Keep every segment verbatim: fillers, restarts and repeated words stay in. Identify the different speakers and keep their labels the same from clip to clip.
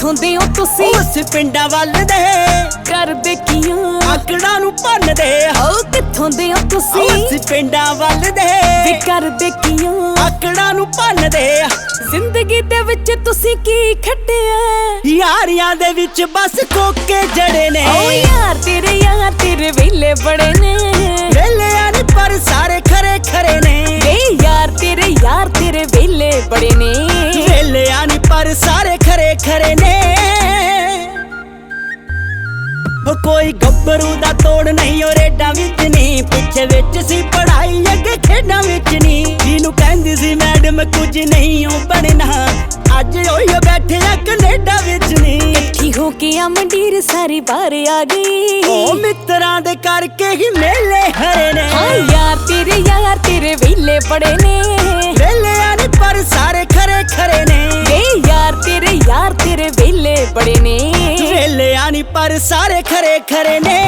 Speaker 1: ਕਿੱਥੋਂ ਦੇ ਹੋ ਤੁਸੀਂ
Speaker 2: ਉਸ ਪਿੰਡਾਂ ਵੱਲ ਦੇ
Speaker 1: ਕਰਦੇ ਕੀਆਂ
Speaker 2: ਆਕੜਾਂ ਨੂੰ ਭੰਨਦੇ
Speaker 1: ਹੋ ਕਿੱਥੋਂ ਦੇ ਹੋ ਤੁਸੀਂ
Speaker 2: ਉਸ ਪਿੰਡਾਂ ਵੱਲ ਦੇ
Speaker 1: ਵੀ ਕਰਦੇ ਕੀਆਂ
Speaker 2: ਆਕੜਾਂ ਨੂੰ ਭੰਨਦੇ
Speaker 1: ਜ਼ਿੰਦਗੀ ਦੇ ਵਿੱਚ ਤੁਸੀਂ ਕੀ ਖੱਟਿਆ
Speaker 2: ਯਾਰੀਆਂ ਦੇ ਵਿੱਚ ਬਸ ਕੋਕੇ ਜੜੇ ਨੇ
Speaker 1: ਓ ਯਾਰ ਤੇਰੇ ਯਾਰ ਤੇਰੇ ਵੇਲੇ ਬੜੇ ਨੇ
Speaker 2: ਵੇਲਿਆਂ ਨੀ ਪਰ ਸਾਰੇ ਖਰੇ ਖਰੇ ਨੇ
Speaker 1: ਵੇ ਯਾਰ ਤੇਰੇ ਯਾਰ ਤੇਰੇ ਵੇਲੇ ਬੜੇ ਨੇ
Speaker 2: ਵੇਲਿਆਂ ਨੀ ਪਰ ਸਾਰੇ ਖਰੇ ਖਰੇ ਨੇ ਹੋ ਕੋਈ ਗੱਭਰੂ ਦਾ ਤੋੜ ਨਹੀਂ ਓ ਰੇਡਾਂ ਵਿੱਚ ਨਹੀਂ ਪਿੱਛੇ ਵਿੱਚ ਸੀ ਪੜਾਈ ਅੱਗੇ ਖੇਡਾਂ ਵਿੱਚ ਨਹੀਂ ਜਿਹਨੂੰ ਕਹਿੰਦੀ ਸੀ ਮੈਡਮ ਕੁਝ ਨਹੀਂ ਓ ਬਣਨਾ ਅੱਜ ਉਹੀ ਬੈਠੇ ਆ ਕੈਨੇਡਾ ਵਿੱਚ ਨਹੀਂ
Speaker 1: ਇਕੱਠੀ ਹੋ ਕੇ ਆ ਮੰਡੀਰ ਸਾਰੀ ਬਾਹਰ ਆ ਗਈ
Speaker 2: ਓ ਮਿੱਤਰਾਂ ਦੇ ਕਰਕੇ ਹੀ ਮੇਲੇ ਹਰੇ ਨੇ
Speaker 1: ਹਾਂ ਯਾਰ ਤੇਰੇ ਯਾਰ ਤੇਰੇ ਵੇਲੇ ਬੜੇ ਨੇ
Speaker 2: ਵੇਲਿਆਂ ਨੀ ਪਰ ਸਾਰੇ ਖਰੇ ਖਰੇ ਨੇ
Speaker 1: ਵੇ ਯਾਰ ਤੇਰੇ ਯਾਰ ਤੇਰੇ ਵੇਲੇ ਬੜੇ ਨੇ
Speaker 2: ਵੇਲਿਆਂ ਨੀ ਪਰ ਸਾਰੇ ਖਰੇ ਖਰੇ ਨੇ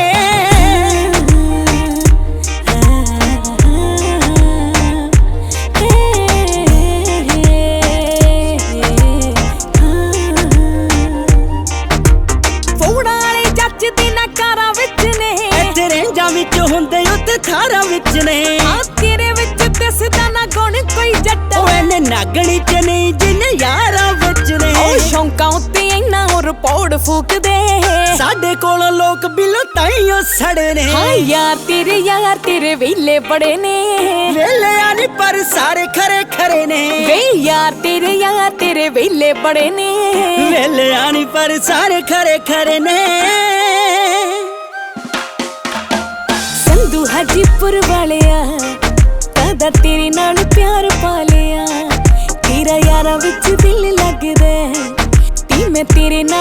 Speaker 1: ਫੋੜਾਂ ਵਾਲੇ ਜੱਜ ਦੀ ਨਕਾਰਾਂ ਵਿੱਚ ਨੇ
Speaker 2: ਇੱਥੇ ਰੇਂਜਾਂ ਵਿੱਚ ਹੁੰਦੇ ਉੱਤੇ ਥਾਰਾਂ ਵਿੱਚ ਨੇ
Speaker 1: ਆ ਤੇਰੇ ਵਿੱਚ ਦਿਸਦਾ ਨਾ ਗੁਣ ਕੋਈ ਜੱਟ
Speaker 2: ਓ ਇਹਨੇ ਨਾਗਣੀ ਚ ਨਹੀਂ ਜਿੰਨੇ ਯਾਰਾਂ ਵਿੱਚ ਨੇ
Speaker 1: ਓ ਸ਼ੌਂਕਾਂ ਉੱਤੇ ਇੰਨਾ ਹੋਰ ਪੌੜ ਫੂਕਦੇ
Speaker 2: ਸਾਡੇ ਕੋਲ ਲੋਕ ਬਿਲੋ ਤਾਈਓ ਸੜੇ ਨੇ
Speaker 1: ਹਾਂ ਯਾਰ ਤੇਰੇ ਯਾਰ ਤੇਰੇ ਵੇਲੇ ਬੜੇ ਨੇ
Speaker 2: ਵੇਲਿਆਂ ਨੀ ਪਰ ਸਾਰੇ ਖਰੇ ਖਰੇ ਨੇ
Speaker 1: ਵੇ ਯਾਰ ਤੇਰੇ ਯਾਰ ਤੇਰੇ ਵੇਲੇ ਬੜੇ ਨੇ
Speaker 2: ਵੇਲਿਆਂ ਨੀ ਪਰ ਸਾਰੇ ਖਰੇ ਖਰੇ ਨੇ
Speaker 1: ਸੰਧੂ ਹਾਜੀਪੁਰ ਵਾਲਿਆ ਕਦਾ ਤੇਰੇ ਨਾਲ ਪਿਆਰ ਪਾ ਲਿਆ ਤੇਰਾ ਯਾਰਾਂ ਵਿੱਚ ਦਿਲ ਲੱਗਦਾ ਤੀ ਮੈਂ ਤੇਰੇ ਨਾਲ